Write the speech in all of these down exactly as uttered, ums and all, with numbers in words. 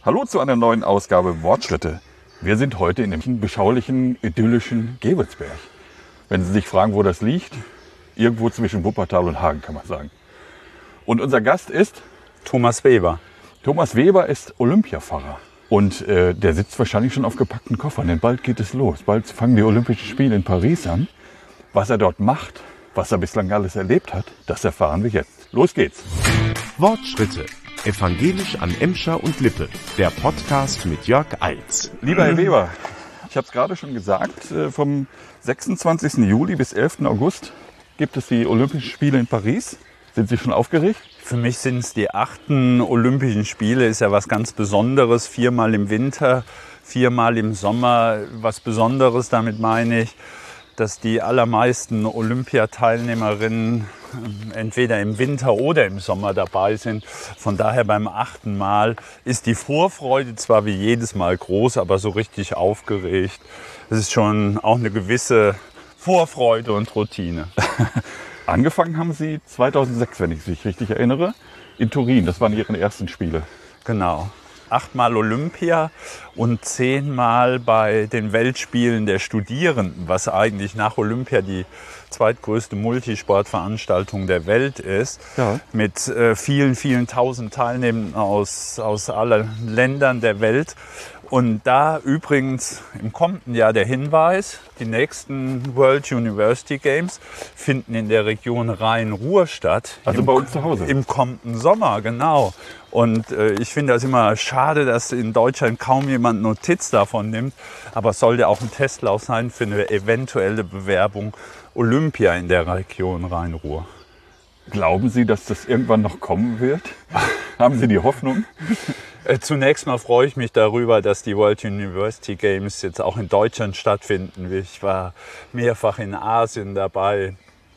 Hallo zu einer neuen Ausgabe Wortschritte. Wir sind heute in dem beschaulichen, idyllischen Gevelsberg. Wenn Sie sich fragen, wo das liegt, irgendwo zwischen Wuppertal und Hagen, kann man sagen. Und unser Gast ist Thomas Weber. Thomas Weber ist Olympiafahrer. Und äh, der sitzt wahrscheinlich schon auf gepackten Koffern, denn bald geht es los. Bald fangen die Olympischen Spiele in Paris an. Was er dort macht, was er bislang alles erlebt hat, das erfahren wir jetzt. Los geht's. Wortschritte. Evangelisch an Emscher und Lippe. Der Podcast mit Jörg Eils. Lieber Herr Weber, ich habe es gerade schon gesagt, vom sechsundzwanzigsten Juli bis elften August gibt es die Olympischen Spiele in Paris. Sind Sie schon aufgeregt? Für mich sind es die achten Olympischen Spiele, ist ja was ganz Besonderes. Viermal im Winter, viermal im Sommer. Was Besonderes, damit meine ich, dass die allermeisten Olympiateilnehmerinnen entweder im Winter oder im Sommer dabei sind. Von daher beim achten Mal ist die Vorfreude zwar wie jedes Mal groß, aber so richtig aufgeregt. Es ist schon auch eine gewisse Vorfreude und Routine. Angefangen haben Sie zweitausendsechs, wenn ich mich richtig erinnere, in Turin. Das waren Ihre ersten Spiele. Genau. Achtmal Olympia und zehnmal bei den Weltspielen der Studierenden, was eigentlich nach Olympia die zweitgrößte Multisportveranstaltung der Welt ist, ja. Mit äh, vielen, vielen tausend Teilnehmern aus, aus allen Ländern der Welt. Und da übrigens im kommenden Jahr der Hinweis, die nächsten World University Games finden in der Region Rhein-Ruhr statt. Also im, bei uns zu Hause. Im kommenden Sommer, genau. Und äh, ich finde das immer schade, dass in Deutschland kaum jemand Notiz davon nimmt. Aber es soll ja auch ein Testlauf sein für eine eventuelle Bewerbung Olympia in der Region Rhein-Ruhr. Glauben Sie, dass das irgendwann noch kommen wird? Haben Sie die Hoffnung? Zunächst mal freue ich mich darüber, dass die World University Games jetzt auch in Deutschland stattfinden. Ich war mehrfach in Asien dabei.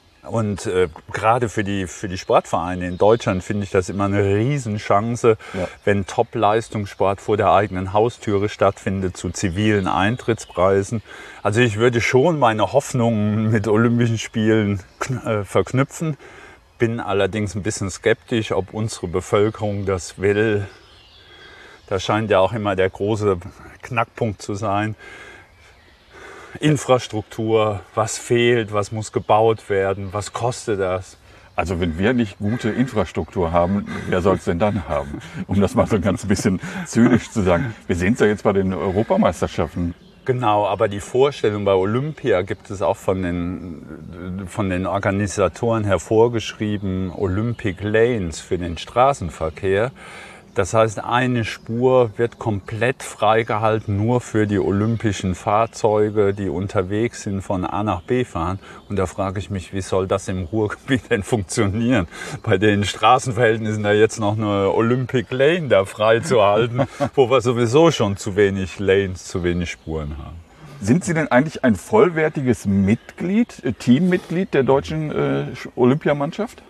Und äh, gerade für die, für die Sportvereine in Deutschland finde ich das immer eine Riesenchance, ja. Wenn Top-Leistungssport vor der eigenen Haustüre stattfindet zu zivilen Eintrittspreisen. Also ich würde schon meine Hoffnungen mit Olympischen Spielen äh, verknüpfen, bin allerdings ein bisschen skeptisch, ob unsere Bevölkerung das will. Das scheint ja auch immer der große Knackpunkt zu sein. Infrastruktur, was fehlt, was muss gebaut werden, was kostet das? Also wenn wir nicht gute Infrastruktur haben, wer soll es denn dann haben? Um das mal so ein ganz bisschen zynisch zu sagen. Wir sehen es ja jetzt bei den Europameisterschaften. Genau, aber die Vorstellung bei Olympia gibt es auch von den, von den Organisatoren hervorgeschrieben, Olympic Lanes für den Straßenverkehr. Das heißt, eine Spur wird komplett freigehalten, nur für die olympischen Fahrzeuge, die unterwegs sind, von A nach B fahren. Und da frage ich mich, wie soll das im Ruhrgebiet denn funktionieren? Bei den Straßenverhältnissen da jetzt noch eine Olympic Lane da freizuhalten, wo wir sowieso schon zu wenig Lanes, zu wenig Spuren haben. Sind Sie denn eigentlich ein vollwertiges Mitglied, Teammitglied der deutschen äh, Olympiamannschaft?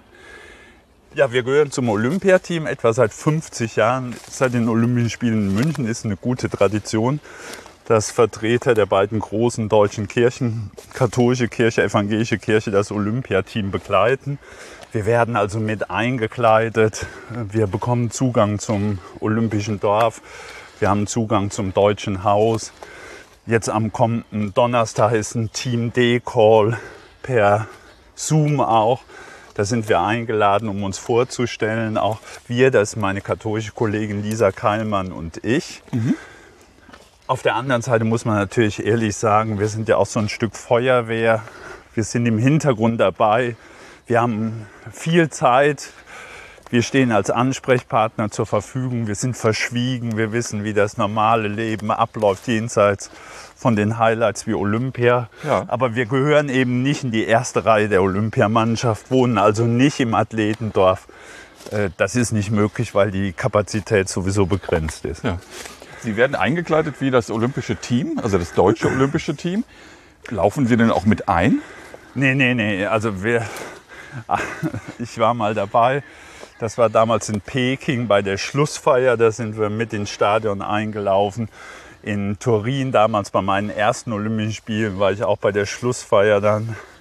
Ja, wir gehören zum Olympiateam, etwa seit fünfzig Jahren. Seit den Olympischen Spielen in München ist eine gute Tradition, dass Vertreter der beiden großen deutschen Kirchen, katholische Kirche, evangelische Kirche, das Olympiateam begleiten. Wir werden also mit eingekleidet. Wir bekommen Zugang zum Olympischen Dorf. Wir haben Zugang zum Deutschen Haus. Jetzt am kommenden Donnerstag ist ein Team-D-Call per Zoom auch. Da sind wir eingeladen, um uns vorzustellen. Auch wir, das ist meine katholische Kollegin Lisa Keilmann und ich. Mhm. Auf der anderen Seite muss man natürlich ehrlich sagen, wir sind ja auch so ein Stück Feuerwehr. Wir sind im Hintergrund dabei. Wir haben viel Zeit. Wir stehen als Ansprechpartner zur Verfügung. Wir sind verschwiegen. Wir wissen, wie das normale Leben abläuft, jenseits von den Highlights wie Olympia. Ja. Aber wir gehören eben nicht in die erste Reihe der Olympiamannschaft, wohnen also nicht im Athletendorf. Das ist nicht möglich, weil die Kapazität sowieso begrenzt ist. Ja. Sie werden eingekleidet wie das olympische Team, also das deutsche olympische Team. Laufen Sie denn auch mit ein? Nee, nee, nee. Also wir, ich war mal dabei. Das war damals in Peking bei der Schlussfeier. Da sind wir mit ins Stadion eingelaufen. In Turin, damals bei meinen ersten Olympischen Spielen, war ich auch bei der Schlussfeier dann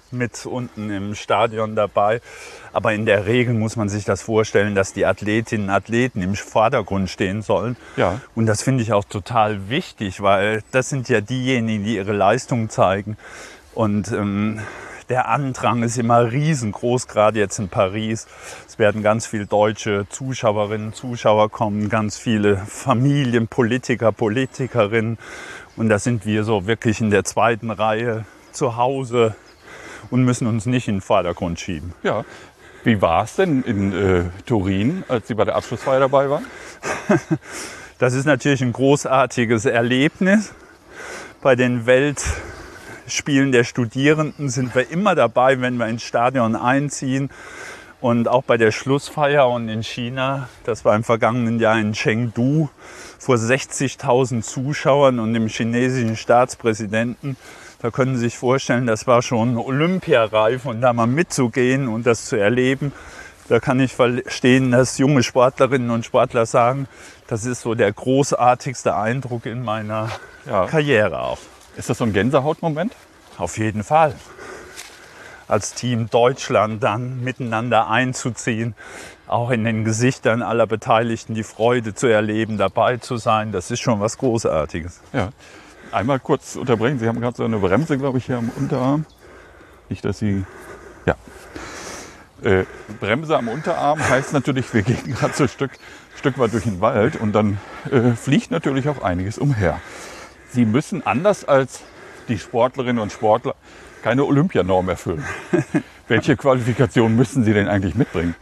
mit unten im Stadion dabei. Aber in der Regel muss man sich das vorstellen, dass die Athletinnen und Athleten im Vordergrund stehen sollen. Ja. Und das finde ich auch total wichtig, weil das sind ja diejenigen, die ihre Leistung zeigen. Und ähm, der Andrang ist immer riesengroß, gerade jetzt in Paris. Es werden ganz viele deutsche Zuschauerinnen und Zuschauer kommen, ganz viele Familien, Politiker, Politikerinnen. Und da sind wir so wirklich in der zweiten Reihe zu Hause und müssen uns nicht in den Vordergrund schieben. Ja. Wie war es denn in äh, Turin, als Sie bei der Abschlussfeier dabei waren? Das ist natürlich ein großartiges Erlebnis. Bei den Weltspielen der Studierenden sind wir immer dabei, wenn wir ins Stadion einziehen. Und auch bei der Schlussfeier und in China, das war im vergangenen Jahr in Chengdu, vor sechzigtausend Zuschauern und dem chinesischen Staatspräsidenten. Da können Sie sich vorstellen, das war schon olympiareif und da mal mitzugehen und das zu erleben. Da kann ich verstehen, dass junge Sportlerinnen und Sportler sagen, das ist so der großartigste Eindruck in meiner Ja. Karriere auch. Ist das so ein Gänsehautmoment? Auf jeden Fall. Als Team Deutschland dann miteinander einzuziehen, auch in den Gesichtern aller Beteiligten die Freude zu erleben, dabei zu sein, das ist schon was Großartiges. Ja. Einmal kurz unterbrechen. Sie haben gerade so eine Bremse, glaube ich, hier am Unterarm. Nicht, dass Sie... Ja. Äh, Bremse am Unterarm heißt natürlich, wir gehen gerade so ein Stück, Stück weit durch den Wald und dann äh, fliegt natürlich auch einiges umher. Sie müssen anders als die Sportlerinnen und Sportler keine Olympianorm erfüllen. Welche Qualifikationen müssen Sie denn eigentlich mitbringen?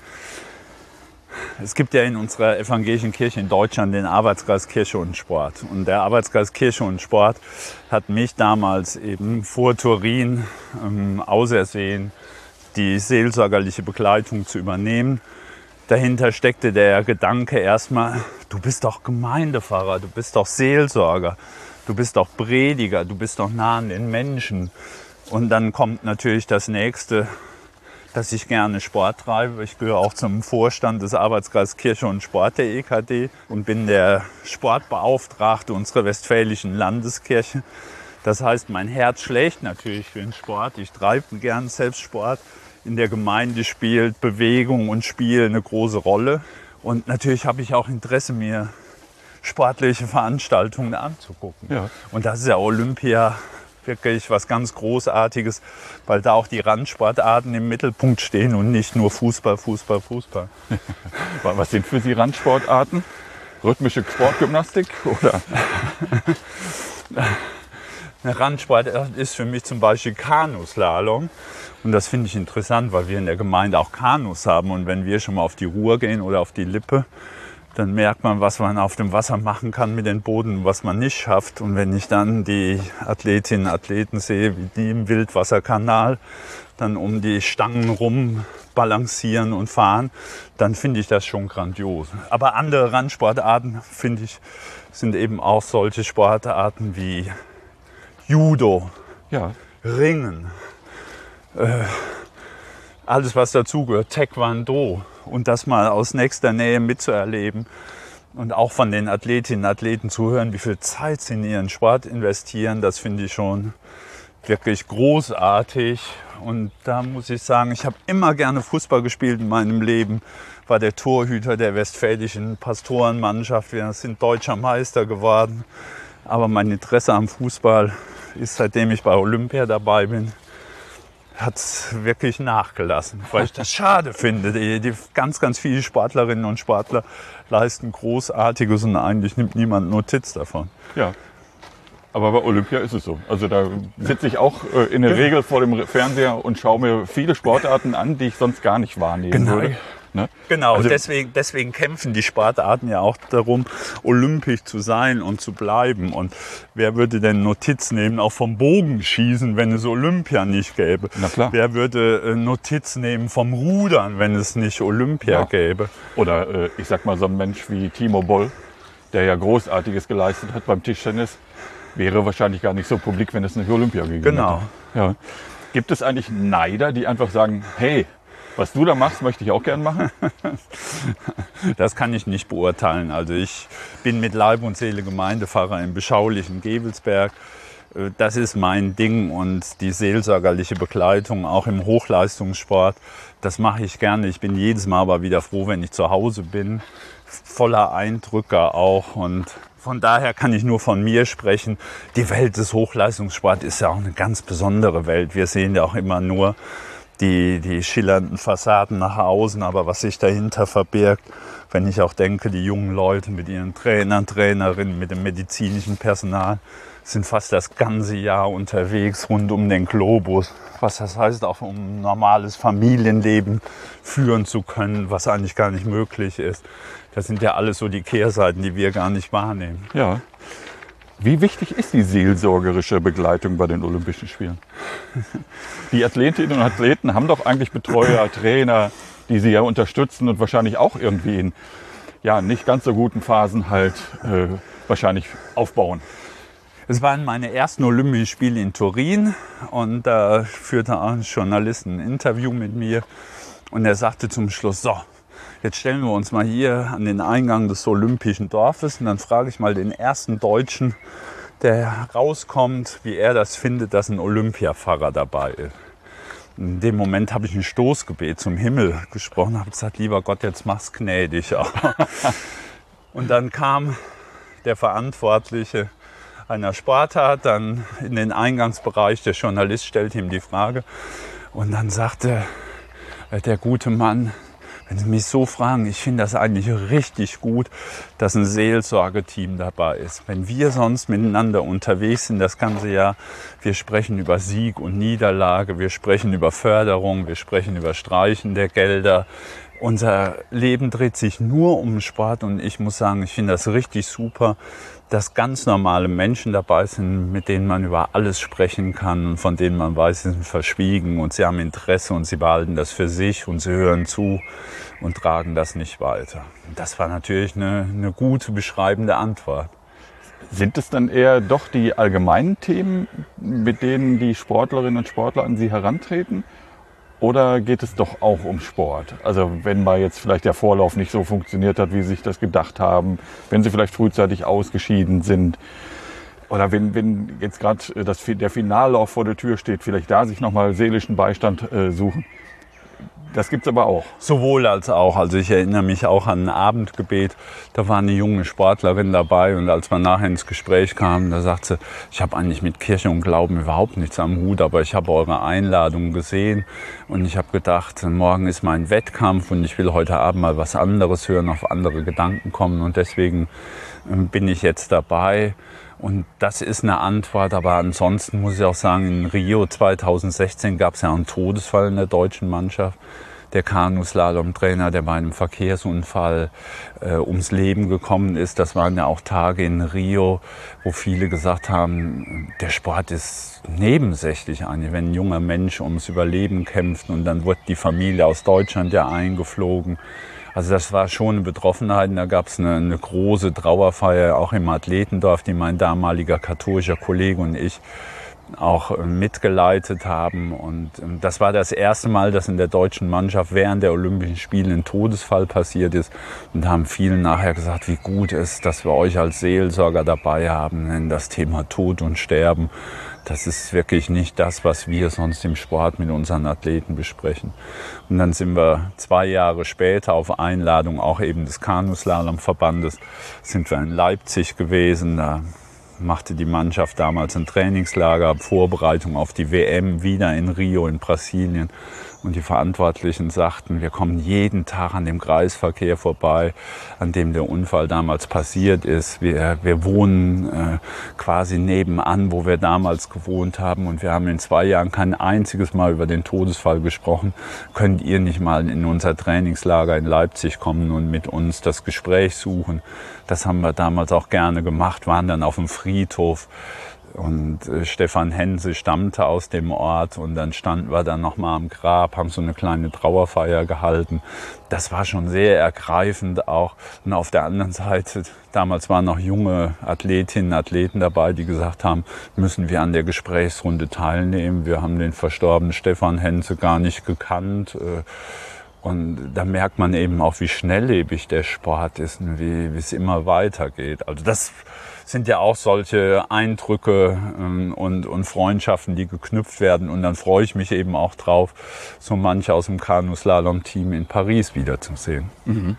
Es gibt ja in unserer evangelischen Kirche in Deutschland den Arbeitskreis Kirche und Sport. Und der Arbeitskreis Kirche und Sport hat mich damals eben vor Turin ähm, ausersehen, die seelsorgerliche Begleitung zu übernehmen. Dahinter steckte der Gedanke erstmal, du bist doch Gemeindepfarrer, du bist doch Seelsorger, du bist doch Prediger, du bist doch nah an den Menschen. Und dann kommt natürlich das Nächste, dass ich gerne Sport treibe. Ich gehöre auch zum Vorstand des Arbeitskreises Kirche und Sport der E K D und bin der Sportbeauftragte unserer westfälischen Landeskirche. Das heißt, mein Herz schlägt natürlich für den Sport. Ich treibe gern selbst Sport. In der Gemeinde spielt Bewegung und Spiel eine große Rolle. Und natürlich habe ich auch Interesse, mir sportliche Veranstaltungen anzugucken. Ja. Und das ist ja Olympia wirklich was ganz Großartiges, weil da auch die Randsportarten im Mittelpunkt stehen und nicht nur Fußball, Fußball, Fußball. Was sind für Sie Randsportarten? Rhythmische Sportgymnastik oder? Eine Randsportart ist für mich zum Beispiel Kanuslalom. Und das finde ich interessant, weil wir in der Gemeinde auch Kanus haben. Und wenn wir schon mal auf die Ruhr gehen oder auf die Lippe, dann merkt man, was man auf dem Wasser machen kann mit den Booten, was man nicht schafft. Und wenn ich dann die Athletinnen und Athleten sehe, wie die im Wildwasserkanal dann um die Stangen rum balancieren und fahren, dann finde ich das schon grandios. Aber andere Randsportarten, finde ich, sind eben auch solche Sportarten wie Judo, Ja. Ringen, äh, alles was dazugehört, Taekwondo. Und das mal aus nächster Nähe mitzuerleben und auch von den Athletinnen und Athleten zu hören, wie viel Zeit sie in ihren Sport investieren, das finde ich schon wirklich großartig. Und da muss ich sagen, ich habe immer gerne Fußball gespielt in meinem Leben, war der Torhüter der westfälischen Pastorenmannschaft, wir sind deutscher Meister geworden. Aber mein Interesse am Fußball ist, seitdem ich bei Olympia dabei bin, hat es wirklich nachgelassen, weil ich das schade finde. Die, die ganz, ganz viele Sportlerinnen und Sportler leisten Großartiges und eigentlich nimmt niemand Notiz davon. Ja. Aber bei Olympia ist es so. Also da sitze ich auch äh, in der Regel vor dem Fernseher und schaue mir viele Sportarten an, die ich sonst gar nicht wahrnehmen Genau. würde. Ne? Genau, Also- deswegen, deswegen kämpfen die Sportarten ja auch darum, olympisch zu sein und zu bleiben. Und wer würde denn Notiz nehmen, auch vom Bogenschießen, wenn es Olympia nicht gäbe? Na klar. Wer würde äh, Notiz nehmen vom Rudern, wenn es nicht Olympia Ja. gäbe? Oder äh, ich sag mal so ein Mensch wie Timo Boll, der ja Großartiges geleistet hat beim Tischtennis, wäre wahrscheinlich gar nicht so publik, wenn es nicht Olympia gegeben Genau. hätte. Ja. Gibt es eigentlich Neider, die einfach sagen, hey, was du da machst, möchte ich auch gern machen? Das kann ich nicht beurteilen. Also ich bin mit Leib und Seele Gemeindepfarrer im beschaulichen Gevelsberg. Das ist mein Ding und die seelsorgerliche Begleitung auch im Hochleistungssport, das mache ich gerne. Ich bin jedes Mal aber wieder froh, wenn ich zu Hause bin, voller Eindrücke auch und von daher kann ich nur von mir sprechen. Die Welt des Hochleistungssports ist ja auch eine ganz besondere Welt. Wir sehen ja auch immer nur die, die schillernden Fassaden nach außen, aber was sich dahinter verbirgt, wenn ich auch denke, die jungen Leute mit ihren Trainern, Trainerinnen, mit dem medizinischen Personal, sind fast das ganze Jahr unterwegs rund um den Globus. Was das heißt, auch um ein normales Familienleben führen zu können, was eigentlich gar nicht möglich ist. Das sind ja alles so die Kehrseiten, die wir gar nicht wahrnehmen. Ja. Wie wichtig ist die seelsorgerische Begleitung bei den Olympischen Spielen? Die Athletinnen und Athleten haben doch eigentlich Betreuer, Trainer, die sie ja unterstützen und wahrscheinlich auch irgendwie in ja, nicht ganz so guten Phasen halt äh, wahrscheinlich aufbauen. Es waren meine ersten Olympischen Spiele in Turin und da führte ein Journalist ein Interview mit mir und er sagte zum Schluss, so, jetzt stellen wir uns mal hier an den Eingang des Olympischen Dorfes und dann frage ich mal den ersten Deutschen, der rauskommt, wie er das findet, dass ein Olympiapfarrer dabei ist. In dem Moment habe ich ein Stoßgebet zum Himmel gesprochen, habe gesagt, lieber Gott, jetzt mach's gnädig. Und dann kam der Verantwortliche einer Sportart, dann in den Eingangsbereich, der Journalist stellte ihm die Frage und dann sagte der gute Mann, wenn Sie mich so fragen, ich finde das eigentlich richtig gut, dass ein Seelsorgeteam dabei ist. Wenn wir sonst miteinander unterwegs sind das ganze Jahr, wir sprechen über Sieg und Niederlage, wir sprechen über Förderung, wir sprechen über Streichen der Gelder. Unser Leben dreht sich nur um Sport und ich muss sagen, ich finde das richtig super, dass ganz normale Menschen dabei sind, mit denen man über alles sprechen kann und von denen man weiß, sie sind verschwiegen und sie haben Interesse und sie behalten das für sich und sie hören zu und tragen das nicht weiter. Das war natürlich eine, eine gute, beschreibende Antwort. Sind es dann eher doch die allgemeinen Themen, mit denen die Sportlerinnen und Sportler an Sie herantreten? Oder geht es doch auch um Sport? Also wenn mal jetzt vielleicht der Vorlauf nicht so funktioniert hat, wie Sie sich das gedacht haben, wenn Sie vielleicht frühzeitig ausgeschieden sind oder wenn, wenn jetzt gerade der Finallauf vor der Tür steht, vielleicht da sich nochmal seelischen Beistand äh, suchen. Das gibt's aber auch. Sowohl als auch. Also ich erinnere mich auch an ein Abendgebet. Da war eine junge Sportlerin dabei und als wir nachher ins Gespräch kamen, da sagte sie, ich habe eigentlich mit Kirche und Glauben überhaupt nichts am Hut, aber ich habe eure Einladung gesehen und ich habe gedacht, morgen ist mein Wettkampf und ich will heute Abend mal was anderes hören, auf andere Gedanken kommen und deswegen bin ich jetzt dabei. Und das ist eine Antwort, aber ansonsten muss ich auch sagen, in Rio zweitausendsechzehn gab es ja einen Todesfall in der deutschen Mannschaft. Der Kanuslalom-Trainer, der bei einem Verkehrsunfall äh, ums Leben gekommen ist. Das waren ja auch Tage in Rio, wo viele gesagt haben, der Sport ist nebensächlich eigentlich, wenn ein junger Mensch ums Überleben kämpft und dann wird die Familie aus Deutschland ja eingeflogen. Also das war schon eine Betroffenheit und da gab es eine, eine große Trauerfeier auch im Athletendorf, die mein damaliger katholischer Kollege und ich auch mitgeleitet haben. Und das war das erste Mal, dass in der deutschen Mannschaft während der Olympischen Spiele ein Todesfall passiert ist. Und da haben viele nachher gesagt, wie gut es ist, dass wir euch als Seelsorger dabei haben, denn das Thema Tod und Sterben, das ist wirklich nicht das, was wir sonst im Sport mit unseren Athleten besprechen. Und dann sind wir zwei Jahre später auf Einladung auch eben des Kanuslalom-Verbandes, sind wir in Leipzig gewesen. Da machte die Mannschaft damals ein Trainingslager, Vorbereitung auf die W M, wieder in Rio in Brasilien. Und die Verantwortlichen sagten, wir kommen jeden Tag an dem Kreisverkehr vorbei, an dem der Unfall damals passiert ist. Wir, wir wohnen äh, quasi nebenan, wo wir damals gewohnt haben. Und wir haben in zwei Jahren kein einziges Mal über den Todesfall gesprochen. Könnt ihr nicht mal in unser Trainingslager in Leipzig kommen und mit uns das Gespräch suchen? Das haben wir damals auch gerne gemacht, waren dann auf dem Friedhof. Und äh, Stefan Hense stammte aus dem Ort und dann standen wir dann nochmal am Grab, haben so eine kleine Trauerfeier gehalten. Das war schon sehr ergreifend auch. Und auf der anderen Seite, damals waren noch junge Athletinnen, Athleten dabei, die gesagt haben, müssen wir an der Gesprächsrunde teilnehmen. Wir haben den verstorbenen Stefan Hense gar nicht gekannt. Äh, Und da merkt man eben auch, wie schnelllebig der Sport ist und wie, wie es immer weitergeht. Also das sind ja auch solche Eindrücke ähm, und, und Freundschaften, die geknüpft werden. Und dann freue ich mich eben auch drauf, so manche aus dem Kanuslalom-Team in Paris wiederzusehen. Mhm.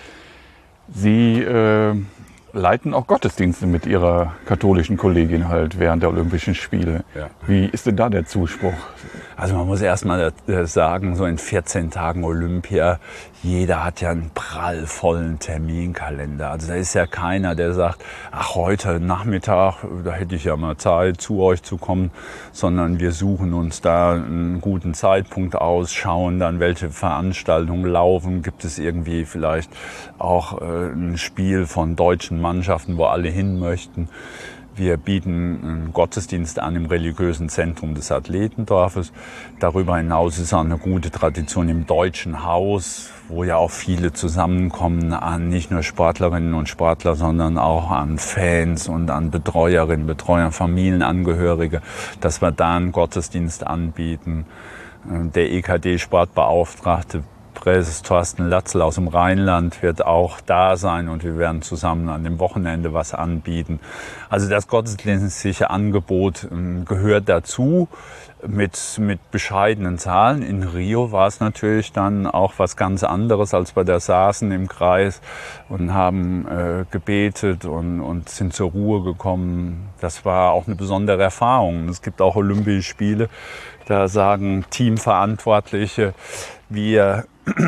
Sie äh, leiten auch Gottesdienste mit Ihrer katholischen Kollegin halt während der Olympischen Spiele. Ja. Wie ist denn da der Zuspruch? Also man muss erst mal sagen, so in vierzehn Tagen Olympia, jeder hat ja einen prallvollen Terminkalender. Also da ist ja keiner, der sagt, ach heute Nachmittag, da hätte ich ja mal Zeit, zu euch zu kommen, sondern wir suchen uns da einen guten Zeitpunkt aus, schauen dann, welche Veranstaltungen laufen. Gibt es irgendwie vielleicht auch äh, ein Spiel von deutschen Mannschaften, wo alle hin möchten. Wir bieten einen Gottesdienst an im religiösen Zentrum des Athletendorfes. Darüber hinaus ist auch eine gute Tradition im Deutschen Haus, wo ja auch viele zusammenkommen, an nicht nur Sportlerinnen und Sportler, sondern auch an Fans und an Betreuerinnen, Betreuer, Familienangehörige, dass wir da einen Gottesdienst anbieten. Der E K D-Sportbeauftragte Präses Thorsten Latzl aus dem Rheinland wird auch da sein und wir werden zusammen an dem Wochenende was anbieten. Also das gottesdienstliche Angebot äh, gehört dazu mit, mit bescheidenen Zahlen. In Rio war es natürlich dann auch was ganz anderes, als wir da saßen im Kreis und haben äh, gebetet und, und sind zur Ruhe gekommen. Das war auch eine besondere Erfahrung. Es gibt auch Olympische Spiele, da sagen Teamverantwortliche, wir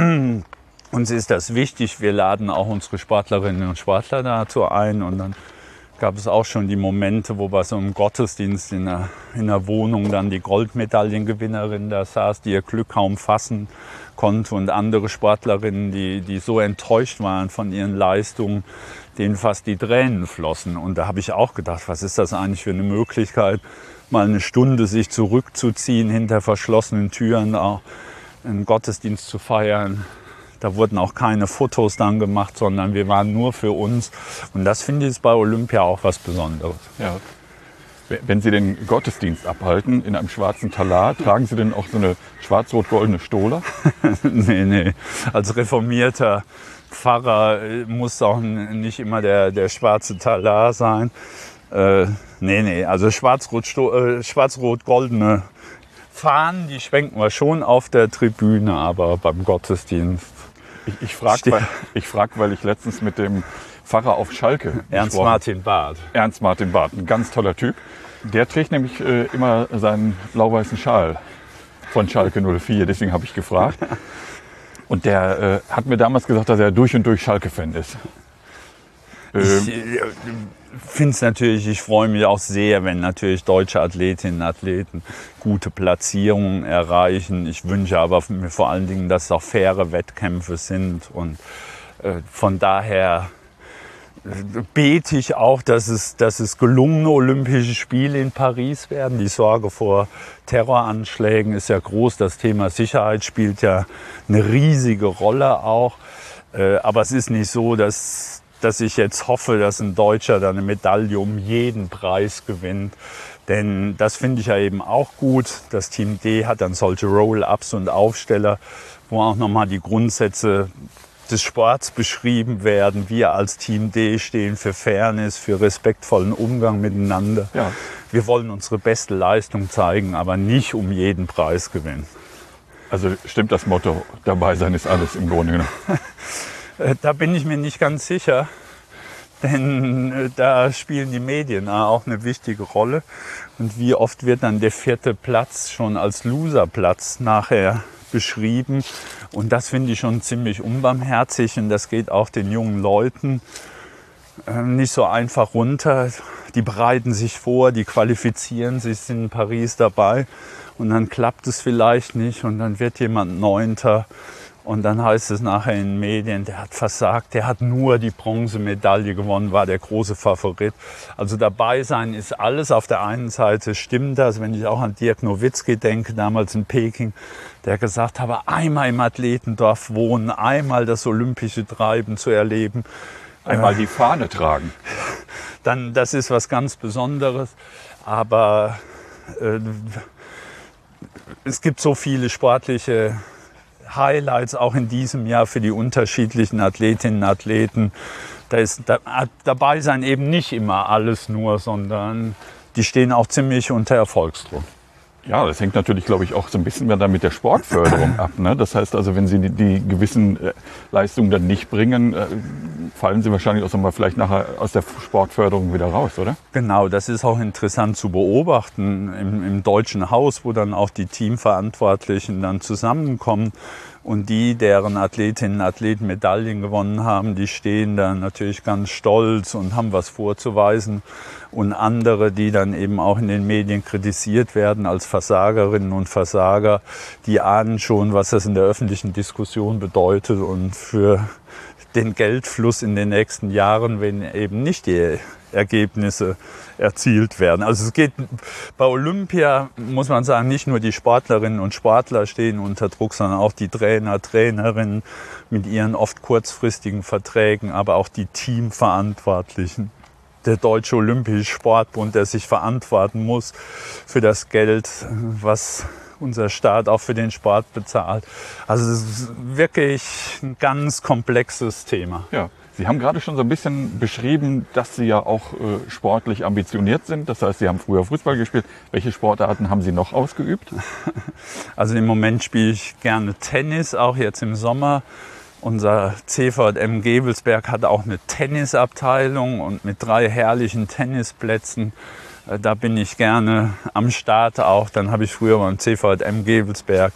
uns ist das wichtig, wir laden auch unsere Sportlerinnen und Sportler dazu ein. Und dann gab es auch schon die Momente, wo bei so einem Gottesdienst in einer, in einer Wohnung dann die Goldmedaillengewinnerin da saß, die ihr Glück kaum fassen konnte, und andere Sportlerinnen, die, die so enttäuscht waren von ihren Leistungen, denen fast die Tränen flossen. Und da habe ich auch gedacht, was ist das eigentlich für eine Möglichkeit, mal eine Stunde sich zurückzuziehen, hinter verschlossenen Türen auch einen Gottesdienst zu feiern. Da wurden auch keine Fotos dann gemacht, sondern wir waren nur für uns. Und das finde ich bei Olympia auch was Besonderes. Ja. Wenn Sie den Gottesdienst abhalten in einem schwarzen Talar, tragen Sie denn auch so eine schwarz-rot-goldene Stola? nee, nee. Als reformierter Pfarrer muss auch nicht immer der, der schwarze Talar sein. Äh, nee, nee. Also schwarz-rot-goldene Schwarz Fahnen, die schwenken wir schon auf der Tribüne, aber beim Gottesdienst. Ich, ich frage, weil, ich frag, weil ich letztens mit dem Pfarrer auf Schalke Ernst Martin Barth. Ernst Martin Barth, ein ganz toller Typ. Der trägt nämlich äh, immer seinen blau-weißen Schal von Schalke null vier, deswegen habe ich gefragt. Und der äh, hat mir damals gesagt, dass er durch und durch Schalke-Fan ist. Ähm, ich äh, finde es natürlich, ich freue mich auch sehr, wenn natürlich deutsche Athletinnen und Athleten gute Platzierungen erreichen. Ich wünsche aber mir vor allen Dingen, dass es auch faire Wettkämpfe sind. Und äh, von daher äh, bete ich auch, dass es, dass es gelungene Olympische Spiele in Paris werden. Die Sorge vor Terroranschlägen ist ja groß. Das Thema Sicherheit spielt ja eine riesige Rolle auch. Äh, aber es ist nicht so, dass dass ich jetzt hoffe, dass ein Deutscher da eine Medaille um jeden Preis gewinnt. Denn das finde ich ja eben auch gut. Das Team D hat dann solche Roll-Ups und Aufsteller, wo auch nochmal die Grundsätze des Sports beschrieben werden. Wir als Team D stehen für Fairness, für respektvollen Umgang miteinander. Ja. Wir wollen unsere beste Leistung zeigen, aber nicht um jeden Preis gewinnen. Also stimmt das Motto, dabei sein ist alles im Grunde genommen. Da bin ich mir nicht ganz sicher, denn da spielen die Medien auch eine wichtige Rolle. Und wie oft wird dann der vierte Platz schon als Loserplatz nachher beschrieben. Und das finde ich schon ziemlich unbarmherzig und das geht auch den jungen Leuten nicht so einfach runter. Die bereiten sich vor, die qualifizieren sich, sind in Paris dabei und dann klappt es vielleicht nicht und dann wird jemand Neunter. Und dann heißt es nachher in den Medien, der hat versagt, der hat nur die Bronzemedaille gewonnen, war der große Favorit. Also dabei sein ist alles. Auf der einen Seite stimmt das, wenn ich auch an Dirk Nowitzki denke, damals in Peking, der gesagt habe, einmal im Athletendorf wohnen, einmal das olympische Treiben zu erleben. Einmal die Fahne tragen. Dann, das ist was ganz Besonderes. Aber äh, es gibt so viele sportliche Highlights auch in diesem Jahr für die unterschiedlichen Athletinnen und Athleten. Da ist da, dabei sein eben nicht immer alles nur, sondern die stehen auch ziemlich unter Erfolgsdruck. Ja, das hängt natürlich, glaube ich, auch so ein bisschen dann mit der Sportförderung ab. Ne? Das heißt also, wenn Sie die, die gewissen äh, Leistungen dann nicht bringen, äh, fallen Sie wahrscheinlich auch so mal vielleicht nachher aus der Sportförderung wieder raus, oder? Genau, das ist auch interessant zu beobachten im, im Deutschen Haus, wo dann auch die Teamverantwortlichen dann zusammenkommen. Und die, deren Athletinnen und Athleten Medaillen gewonnen haben, die stehen dann natürlich ganz stolz und haben was vorzuweisen. Und andere, die dann eben auch in den Medien kritisiert werden als Versagerinnen und Versager, die ahnen schon, was das in der öffentlichen Diskussion bedeutet und für den Geldfluss in den nächsten Jahren, wenn eben nicht die Ergebnisse erzielt werden. Also es geht bei Olympia, muss man sagen, nicht nur die Sportlerinnen und Sportler stehen unter Druck, sondern auch die Trainer, Trainerinnen mit ihren oft kurzfristigen Verträgen, aber auch die Teamverantwortlichen. Der Deutsche Olympische Sportbund, der sich verantworten muss für das Geld, was unser Staat auch für den Sport bezahlt. Also es ist wirklich ein ganz komplexes Thema. Ja. Sie haben gerade schon so ein bisschen beschrieben, dass Sie ja auch äh, sportlich ambitioniert sind. Das heißt, Sie haben früher Fußball gespielt. Welche Sportarten haben Sie noch ausgeübt? Also im Moment spiele ich gerne Tennis, auch jetzt im Sommer. Unser C V J M Gevelsberg hat auch eine Tennisabteilung und mit drei herrlichen Tennisplätzen. Äh, da bin ich gerne am Start auch. Dann habe ich früher beim C V J M Gevelsberg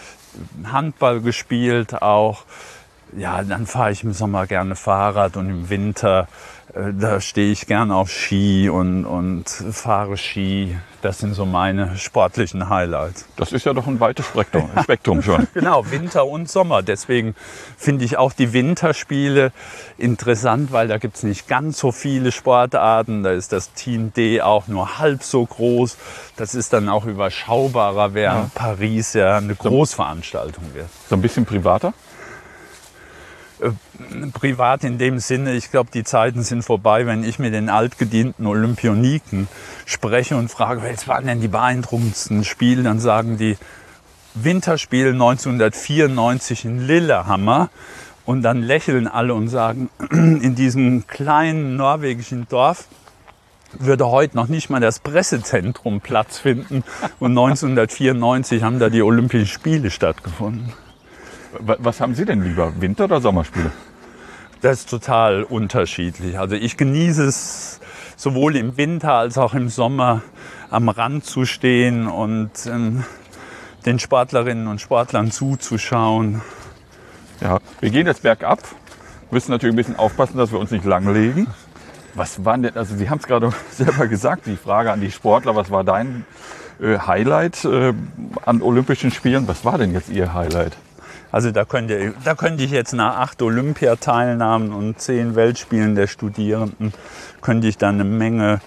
Handball gespielt auch. Ja, dann fahre ich im Sommer gerne Fahrrad und im Winter, äh, da stehe ich gerne auf Ski und, und fahre Ski. Das sind so meine sportlichen Highlights. Das ist ja doch ein weites Spektrum, Spektrum schon. Genau, Winter und Sommer. Deswegen finde ich auch die Winterspiele interessant, weil da gibt es nicht ganz so viele Sportarten. Da ist das Team D auch nur halb so groß. Das ist dann auch überschaubarer, während ja. Paris ja eine Großveranstaltung wird. So ein bisschen privater? Privat in dem Sinne, ich glaube, die Zeiten sind vorbei, wenn ich mit den altgedienten Olympioniken spreche und frage, was waren denn die beeindruckendsten Spiele, dann sagen die Winterspiel neunzehnhundertvierundneunzig in Lillehammer und dann lächeln alle und sagen, in diesem kleinen norwegischen Dorf würde heute noch nicht mal das Pressezentrum Platz finden und neunzehnhundertvierundneunzig haben da die Olympischen Spiele stattgefunden. Was haben Sie denn lieber, Winter- oder Sommerspiele? Das ist total unterschiedlich. Also ich genieße es sowohl im Winter als auch im Sommer am Rand zu stehen und ähm, den Sportlerinnen und Sportlern zuzuschauen. Ja, wir gehen jetzt bergab, müssen natürlich ein bisschen aufpassen, dass wir uns nicht langlegen. Was waren denn, also Sie haben es gerade selber gesagt, die Frage an die Sportler, was war dein äh, Highlight äh, an Olympischen Spielen? Was war denn jetzt Ihr Highlight? Also da könnte, da könnte ich jetzt nach acht Olympiateilnahmen und zehn Weltspielen der Studierenden, könnte ich dann eine Menge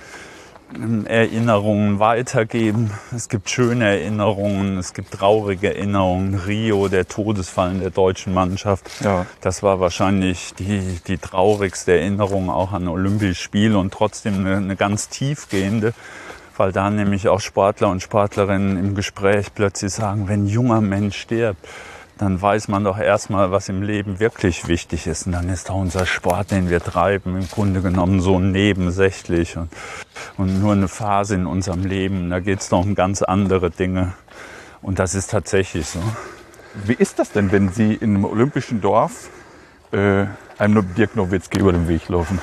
Erinnerungen weitergeben. Es gibt schöne Erinnerungen, es gibt traurige Erinnerungen. Rio, der Todesfall der deutschen Mannschaft, ja. Das war wahrscheinlich die, die traurigste Erinnerung auch an Olympische Spiele und trotzdem eine, eine ganz tiefgehende, weil da nämlich auch Sportler und Sportlerinnen im Gespräch plötzlich sagen, wenn ein junger Mensch stirbt, dann weiß man doch erstmal, was im Leben wirklich wichtig ist. Und dann ist doch unser Sport, den wir treiben, im Grunde genommen so nebensächlich und, und nur eine Phase in unserem Leben. Da geht es doch um ganz andere Dinge. Und das ist tatsächlich so. Wie ist das denn, wenn Sie in einem olympischen Dorf äh, einem Dirk Nowitzki über den Weg laufen?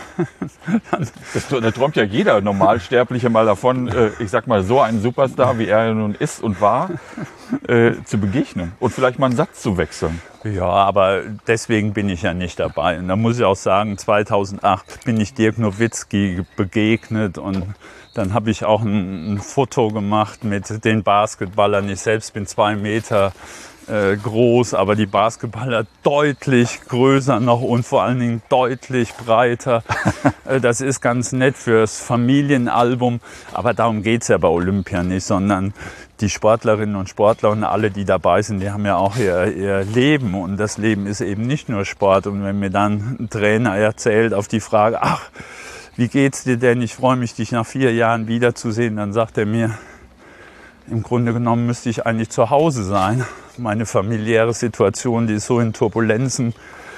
Das, da träumt ja jeder Normalsterbliche mal davon, äh, ich sag mal, so einen Superstar, wie er nun ist und war, äh, zu begegnen und vielleicht mal einen Satz zu wechseln. Ja, aber deswegen bin ich ja nicht dabei. Und da muss ich auch sagen, zweitausendacht bin ich Dirk Nowitzki begegnet und dann habe ich auch ein, ein Foto gemacht mit den Basketballern. Ich selbst bin zwei Meter äh, groß, aber die Basketballer deutlich größer noch und vor allen Dingen deutlich breiter. äh, das ist ganz nett fürs Familienalbum, aber darum geht es ja bei Olympia nicht, sondern die Sportlerinnen und Sportler und alle, die dabei sind, die haben ja auch ihr, ihr Leben und das Leben ist eben nicht nur Sport. Und wenn mir dann ein Trainer erzählt auf die Frage, ach, wie geht's dir denn? Ich freue mich, dich nach vier Jahren wiederzusehen. Dann sagt er mir, im Grunde genommen müsste ich eigentlich zu Hause sein, meine familiäre Situation, die ist so in Turbulenzen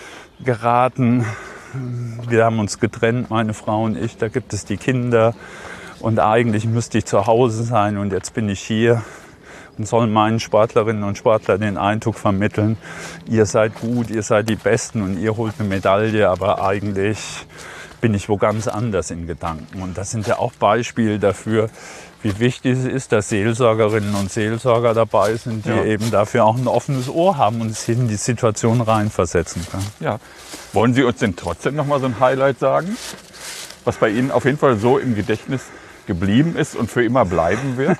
geraten. Wir haben uns getrennt, meine Frau und ich, da gibt es die Kinder. Und eigentlich müsste ich zu Hause sein und jetzt bin ich hier und soll meinen Sportlerinnen und Sportlern den Eindruck vermitteln, ihr seid gut, ihr seid die Besten und ihr holt eine Medaille, aber eigentlich bin ich wo ganz anders in Gedanken. Und das sind ja auch Beispiele dafür, wie wichtig es ist, dass Seelsorgerinnen und Seelsorger dabei sind, die ja. eben dafür auch ein offenes Ohr haben und sich in die Situation reinversetzen können. Ja. Wollen Sie uns denn trotzdem noch mal so ein Highlight sagen, was bei Ihnen auf jeden Fall so im Gedächtnis geblieben ist und für immer bleiben wird?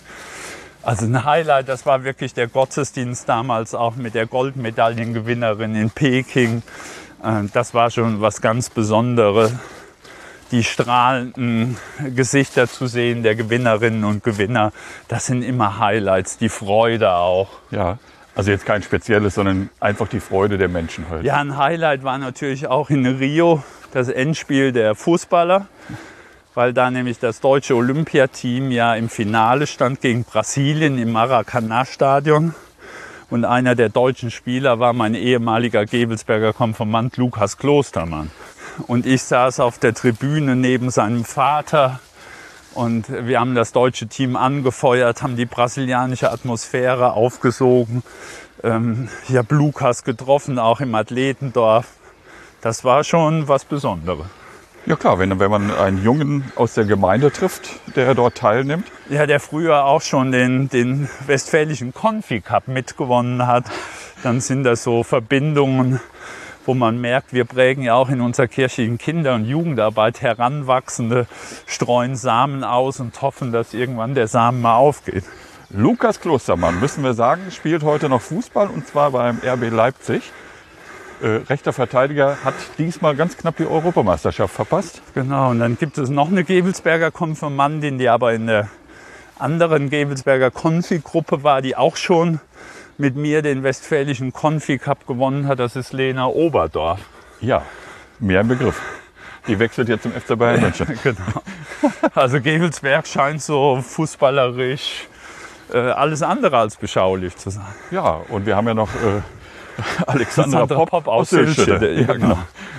Also ein Highlight, das war wirklich der Gottesdienst damals auch mit der Goldmedaillengewinnerin in Peking. Das war schon was ganz Besonderes, die strahlenden Gesichter zu sehen der Gewinnerinnen und Gewinner. Das sind immer Highlights, die Freude auch. Ja, also jetzt kein spezielles, sondern einfach die Freude der Menschen halt. Ja, ein Highlight war natürlich auch in Rio das Endspiel der Fußballer, weil da nämlich das deutsche Olympiateam ja im Finale stand gegen Brasilien im Maracanã-Stadion. Und einer der deutschen Spieler war mein ehemaliger Gevelsberger Konfirmand Lukas Klostermann. Und ich saß auf der Tribüne neben seinem Vater und wir haben das deutsche Team angefeuert, haben die brasilianische Atmosphäre aufgesogen. Ähm, ich habe Lukas getroffen, auch im Athletendorf. Das war schon was Besonderes. Ja klar, wenn, wenn man einen Jungen aus der Gemeinde trifft, der dort teilnimmt. Ja, der früher auch schon den, den westfälischen Konfi-Cup mitgewonnen hat, dann sind das so Verbindungen, wo man merkt, wir prägen ja auch in unserer kirchlichen Kinder- und Jugendarbeit Heranwachsende, streuen Samen aus und hoffen, dass irgendwann der Samen mal aufgeht. Lukas Klostermann, müssen wir sagen, spielt heute noch Fußball und zwar beim R B Leipzig. Äh, rechter Verteidiger hat diesmal ganz knapp die Europameisterschaft verpasst. Genau, und dann gibt es noch eine Gevelsberger Konfirmandin, die aber in der anderen Gevelsberger Konfi-Gruppe war, die auch schon mit mir den westfälischen Konfi-Cup gewonnen hat. Das ist Lena Oberdorf. Ja, mehr im Begriff. Die wechselt jetzt zum F C Bayern München. Genau. Also Gevelsberg scheint so fußballerisch äh, alles andere als beschaulich zu sein. Ja, und wir haben ja noch äh, Alexandra, Alexandra Popp, Popp aus Sülschede. Ja, genau.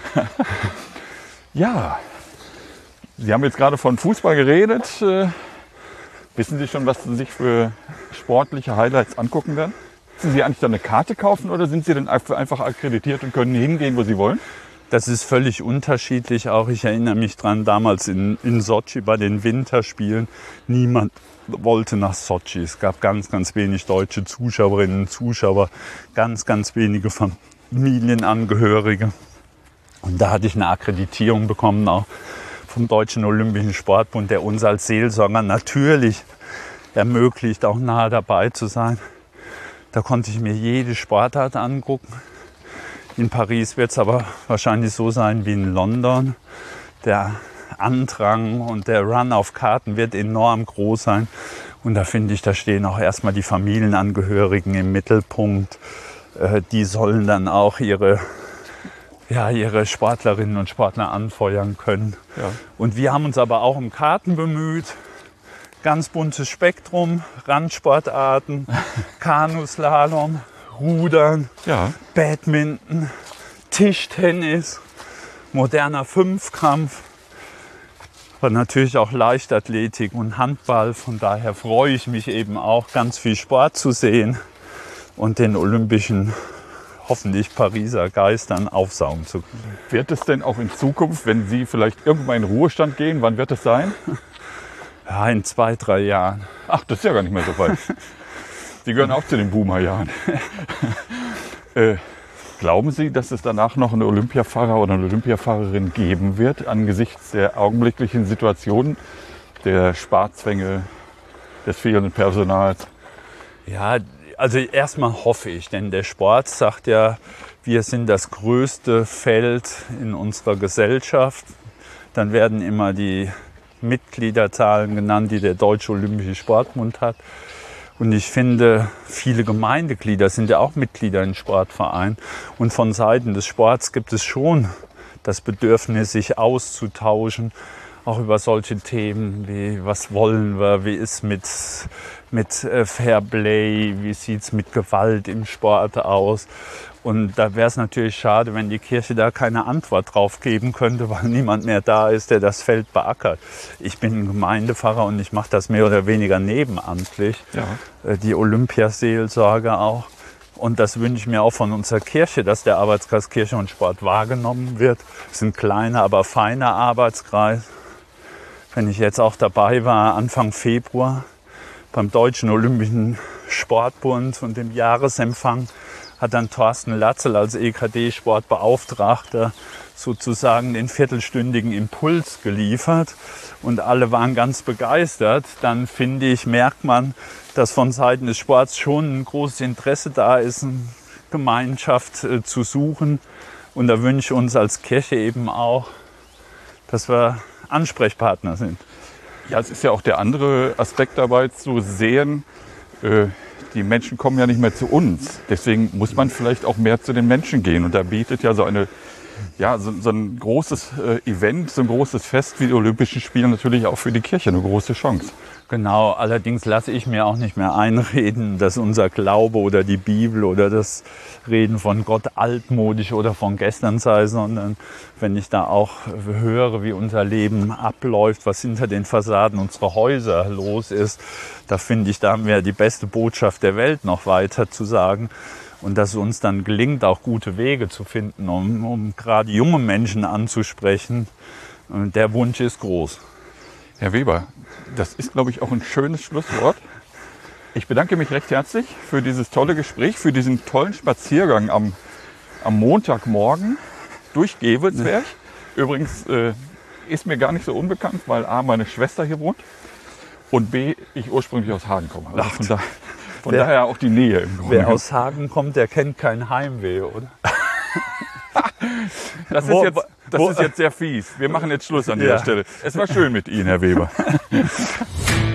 Ja, Sie haben jetzt gerade von Fußball geredet. Äh, wissen Sie schon, was Sie sich für sportliche Highlights angucken werden? Müssen Sie eigentlich dann eine Karte kaufen oder sind Sie dann einfach akkreditiert und können hingehen, wo Sie wollen? Das ist völlig unterschiedlich. Auch ich erinnere mich dran, damals in, in Sotschi bei den Winterspielen. Niemand wollte nach Sotschi. Es gab ganz, ganz wenig deutsche Zuschauerinnen und Zuschauer, ganz, ganz wenige Familienangehörige. Und da hatte ich eine Akkreditierung bekommen, auch vom Deutschen Olympischen Sportbund, der uns als Seelsorger natürlich ermöglicht, auch nahe dabei zu sein. Da konnte ich mir jede Sportart angucken. In Paris wird es aber wahrscheinlich so sein wie in London. Der Andrang und der Run auf Karten wird enorm groß sein. Und da finde ich, da stehen auch erstmal die Familienangehörigen im Mittelpunkt. Die sollen dann auch ihre, ja, ihre Sportlerinnen und Sportler anfeuern können. Ja. Und wir haben uns aber auch um Karten bemüht. Ganz buntes Spektrum, Randsportarten, Kanuslalom, Rudern, ja. Badminton, Tischtennis, moderner Fünfkampf, aber natürlich auch Leichtathletik und Handball. Von daher freue ich mich eben auch, ganz viel Sport zu sehen und den olympischen, hoffentlich Pariser Geist dann aufsaugen zu können. Wird es denn auch in Zukunft, wenn Sie vielleicht irgendwann in Ruhestand gehen, wann wird es sein? Ja, in zwei, drei Jahren. Ach, das ist ja gar nicht mehr so weit. Sie gehören auch zu den Boomer-Jahren. äh, glauben Sie, dass es danach noch einen Olympiafahrer oder eine Olympiafahrerin geben wird, angesichts der augenblicklichen Situation, der Sparzwänge, des fehlenden Personals? Ja, also erstmal hoffe ich, denn der Sport sagt ja, wir sind das größte Feld in unserer Gesellschaft. Dann werden immer die Mitgliederzahlen genannt, die der Deutsche Olympische Sportbund hat. Und ich finde, viele Gemeindeglieder sind ja auch Mitglieder in Sportvereinen. Und von Seiten des Sports gibt es schon das Bedürfnis, sich auszutauschen, auch über solche Themen wie, was wollen wir, wie ist mit, mit äh, Fairplay, wie sieht's mit Gewalt im Sport aus. Und da wäre es natürlich schade, wenn die Kirche da keine Antwort drauf geben könnte, weil niemand mehr da ist, der das Feld beackert. Ich bin Gemeindepfarrer und ich mache das mehr oder weniger nebenamtlich, ja. Die Olympiaseelsorge auch. Und das wünsche ich mir auch von unserer Kirche, dass der Arbeitskreis Kirche und Sport wahrgenommen wird. Es ist ein kleiner, aber feiner Arbeitskreis. Wenn ich jetzt auch dabei war, Anfang Februar beim Deutschen Olympischen Sportbund und dem Jahresempfang, hat dann Thorsten Latzel als E K D-Sportbeauftragter sozusagen den viertelstündigen Impuls geliefert und alle waren ganz begeistert. Dann finde ich, merkt man, dass von Seiten des Sports schon ein großes Interesse da ist, eine Gemeinschaft äh, zu suchen. Und da wünsche ich uns als Kirche eben auch, dass wir Ansprechpartner sind. Ja, es ist ja auch der andere Aspekt dabei zu sehen, äh, die Menschen kommen ja nicht mehr zu uns. Deswegen muss man vielleicht auch mehr zu den Menschen gehen. Und da bietet ja so eine, ja, so, so ein großes äh, Event, so ein großes Fest wie die Olympischen Spiele natürlich auch für die Kirche eine große Chance. Genau, allerdings lasse ich mir auch nicht mehr einreden, dass unser Glaube oder die Bibel oder das Reden von Gott altmodisch oder von gestern sei, sondern wenn ich da auch höre, wie unser Leben abläuft, was hinter den Fassaden unserer Häuser los ist, da finde ich, da haben wir die beste Botschaft der Welt noch weiter zu sagen. Und dass es uns dann gelingt, auch gute Wege zu finden, um, um gerade junge Menschen anzusprechen, der Wunsch ist groß. Herr Weber, das ist, glaube ich, auch ein schönes Schlusswort. Ich bedanke mich recht herzlich für dieses tolle Gespräch, für diesen tollen Spaziergang am, am Montagmorgen durch Gevelsberg. Übrigens äh, ist mir gar nicht so unbekannt, weil A, meine Schwester hier wohnt und B, ich ursprünglich aus Hagen komme. Also von da, von wer, daher auch die Nähe im Grunde. Wer aus Hagen kommt, der kennt kein Heimweh, oder? Das, ist jetzt, das ist jetzt sehr fies. Wir machen jetzt Schluss an dieser ja. Stelle. Es war schön mit Ihnen, Herr Weber.